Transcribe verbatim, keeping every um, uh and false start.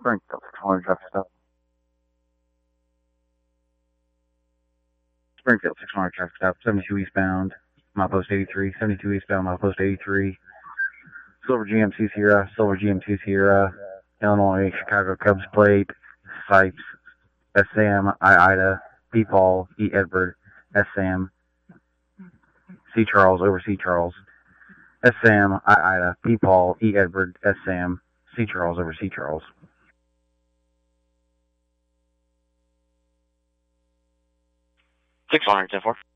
Springfield, six one hundred traffic stop. Springfield, six one hundred traffic stop, seventy-two eastbound, milepost eighty-three, seventy-two eastbound, milepost eighty-three. Silver G M C Sierra, Silver G M C Sierra, Illinois, Chicago Cubs plate, Sipes, S Sam, I Ida, P Paul, E Edward, S Sam, C Charles over C Charles, S Sam, I Ida, P Paul, E Edward, S Sam, C Charles over C Charles. six one hundred ten four.